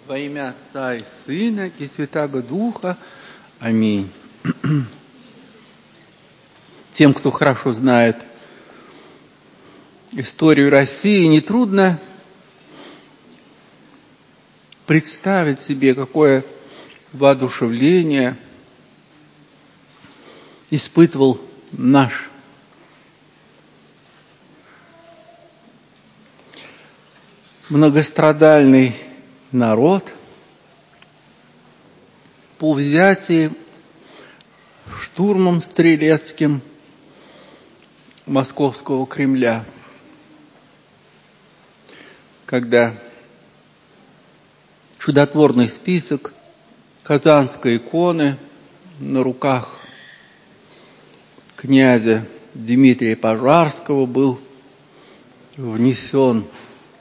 Во имя Отца и Сына и Святаго Духа. Аминь. Тем, кто хорошо знает историю России, нетрудно представить себе, какое воодушевление испытывал наш многострадальный народ по взятии штурмом стрелецким Московского Кремля, когда чудотворный список Казанской иконы на руках князя Дмитрия Пожарского был внесен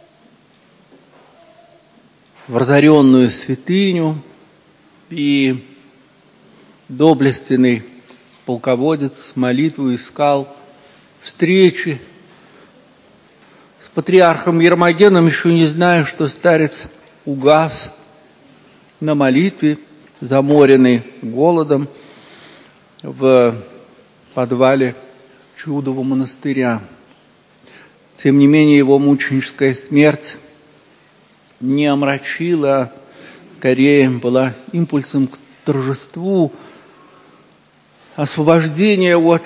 в разоренную святыню, и доблестный полководец молитву искал встречи с патриархом Ермогеном, еще не зная, что старец угас на молитве, заморенный голодом в подвале Чудового монастыря. Тем не менее, его мученическая смерть не омрачила, а скорее была импульсом к торжеству освобождения от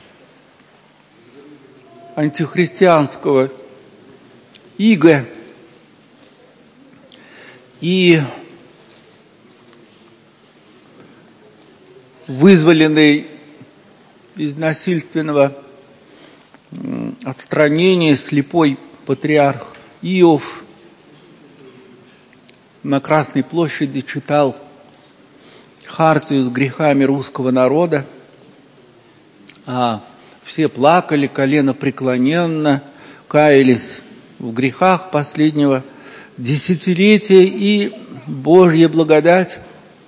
антихристианского ига и вызволенный из насильственного отстранения слепой патриарх Иов на Красной площади читал хартию с грехами русского народа, а все плакали коленопреклоненно, каялись в грехах последнего десятилетия, и Божья благодать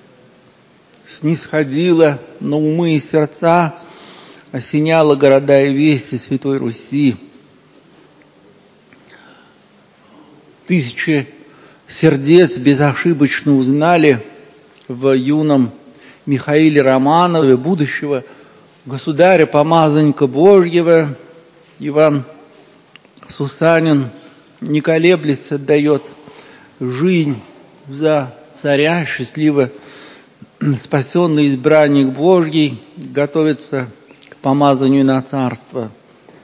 снисходила на умы и сердца, осеняла города и веси Святой Руси. Тысячи сердец безошибочно узнали в юном Михаиле Романове будущего государя, помазанника Божьего. Иван Сусанин, не колеблясь, отдает жизнь за царя, счастливо спасенный избранник Божий, готовится к помазанию на царство.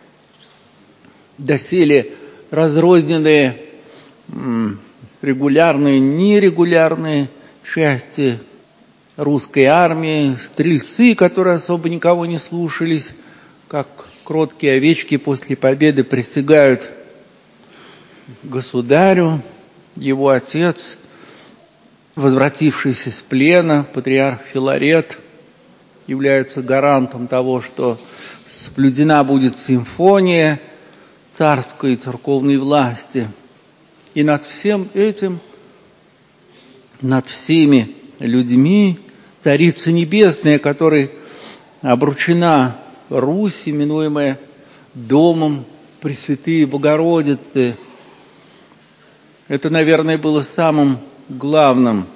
Доселе разрозненные регулярные, нерегулярные части русской армии, стрельцы, которые особо никого не слушались, как кроткие овечки после победы присягают государю. Его отец, возвратившийся с плена, патриарх Филарет, является гарантом того, что соблюдена будет симфония царской и церковной власти. И над всем этим, над всеми людьми Царица Небесная, которой обручена Русь, именуемая домом Пресвятой Богородицы. Это, наверное, было самым главным,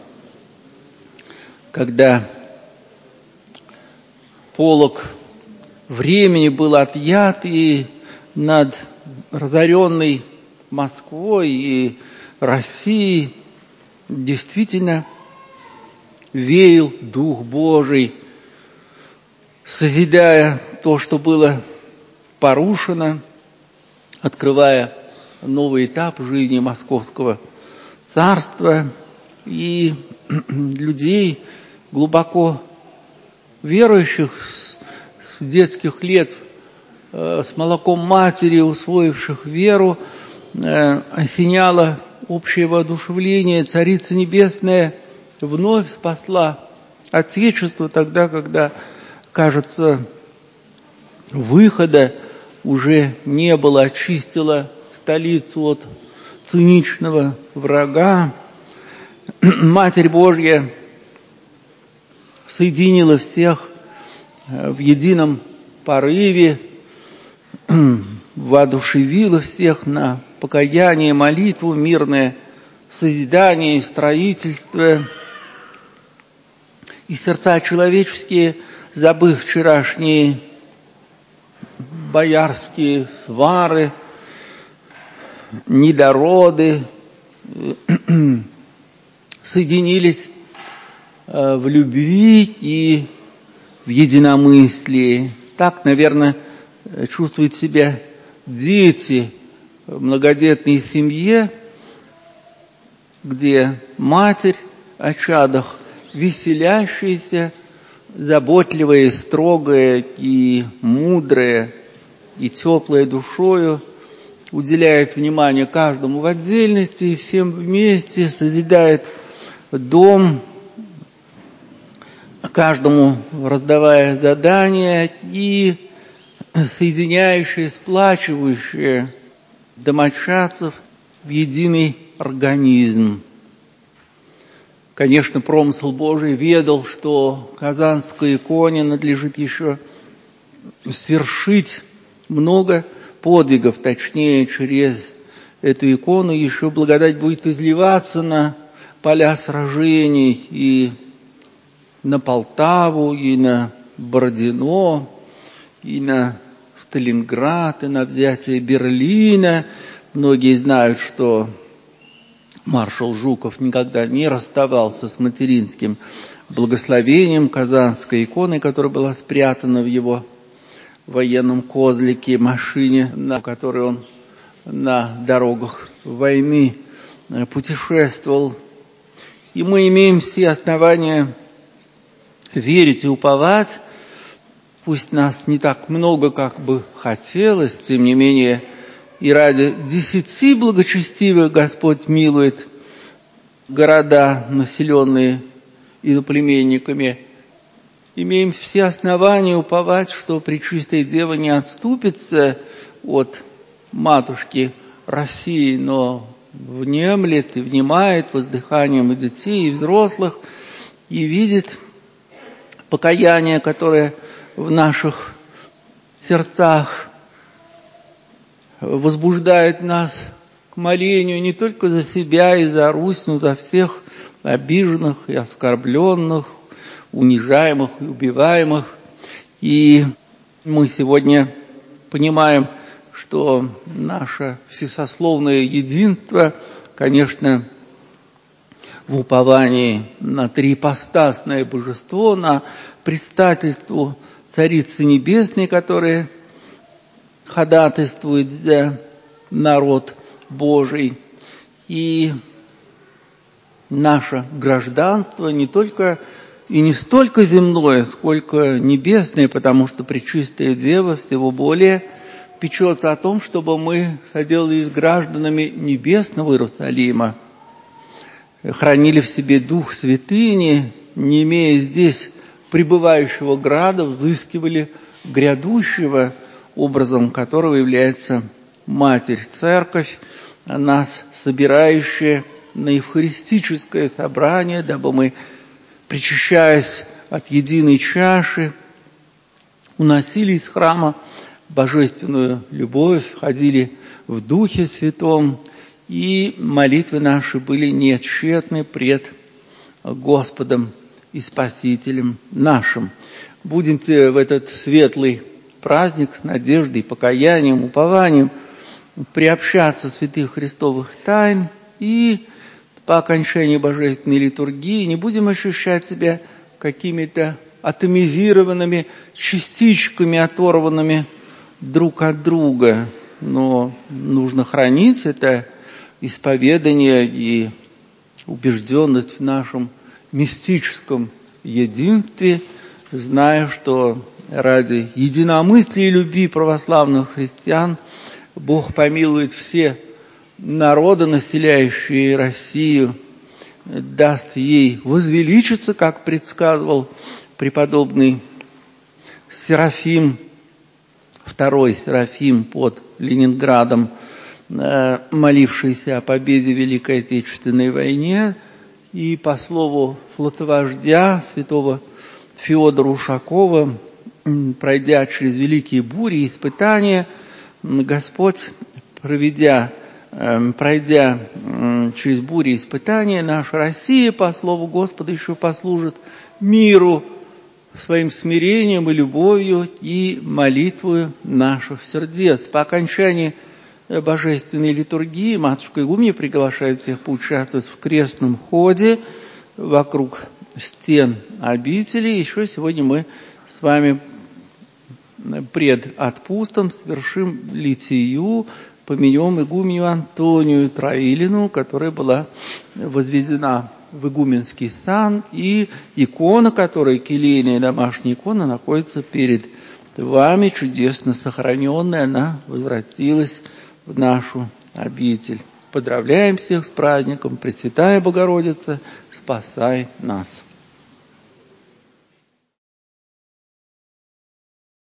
когда полог времени был отъят, и над разоренной Москвой и Россией действительно веял Дух Божий, созидая то, что было порушено, открывая новый этап жизни Московского царства, и людей, глубоко верующих с детских лет, с молоком матери, усвоивших веру, осеняло общее воодушевление. Царица Небесная вновь спасла Отечество тогда, когда, кажется, выхода уже не было, очистила столицу от циничного врага. Матерь Божья соединила всех в едином порыве, воодушевила всех на покаяние, молитву, мирное созидания и строительства. И сердца человеческие, забыв вчерашние боярские свары, недороды, соединились в любви и в единомыслии. Так, наверное, чувствуют себя дети в многодетной семье, где матерь о чадах веселящаяся, заботливая, строгая и мудрая, и теплая душою, уделяет внимание каждому в отдельности и всем вместе созидает дом, каждому раздавая задания и соединяющие, сплачивающие домочадцев в единый организм. Конечно, промысл Божий ведал, что Казанской иконе надлежит еще свершить много подвигов, точнее, через эту икону еще благодать будет изливаться на поля сражений и на Полтаву, и на Бородино, и на Сталинград, и на взятие Берлина. Многие знают, что маршал Жуков никогда не расставался с материнским благословением Казанской иконы, которая была спрятана в его военном козлике, машине, на которой он на дорогах войны путешествовал. И мы имеем все основания верить и уповать. Пусть нас не так много, как бы хотелось, тем не менее, и ради 10 благочестивых Господь милует города, населенные иноплеменниками. Имеем все основания уповать, что Пречистая Дева не отступится от Матушки России, но внемлет и внимает воздыханием и детей, и взрослых, и видит покаяние, которое в наших сердцах возбуждает нас к молению не только за себя и за Русь, но за всех обиженных и оскорбленных, унижаемых и убиваемых. И мы сегодня понимаем, что наше всесословное единство, конечно, в уповании на триипостасное божество, на предстательство Царицы Небесной, которая ходатайствует за народ Божий. И наше гражданство не только и не столько земное, сколько небесное, потому что Пречистая Дева всего более печется о том, чтобы мы соделались гражданами небесного Иерусалима, хранили в себе дух святыни, не имея здесь пребывающего града, взыскивали грядущего, образом которого является Матерь Церковь, нас собирающая на евхаристическое собрание, дабы мы, причащаясь от единой чаши, уносили из храма божественную любовь, ходили в Духе Святом, и молитвы наши были нетщетны пред Господом и Спасителем нашим. Будемте в этот светлый праздник с надеждой, покаянием, упованием приобщаться святых Христовых тайн, и по окончании божественной литургии не будем ощущать себя какими-то атомизированными частичками, оторванными друг от друга, но нужно хранить это исповедание и убежденность в нашем мистическом единстве, зная, что ради единомыслия и любви православных христиан Бог помилует все народы, населяющие Россию, даст ей возвеличиться, как предсказывал преподобный Серафим, второй Серафим под Ленинградом, молившийся о победе в Великой Отечественной войне, и по слову флотовождя святого Феодора Ушакова, пройдя через великие бури и испытания, Господь, проведя пройдя через бури и испытания, наша Россия, по слову Господа, еще послужит миру своим смирением и любовью и молитвою наших сердец. По окончании божественной литургии матушка Игумня приглашает всех поучаствовать в крестном ходе вокруг стен обители. Еще сегодня мы с вами пред отпустом совершим литию, поменем игуменю Антонию Троилину, которая была возведена в игуменский сан, и икона, которая келейная домашняя икона, находится перед вами, чудесно сохраненная, она возвратилась в нашу обитель. Поздравляем всех с праздником, Пресвятая Богородица, спасай нас!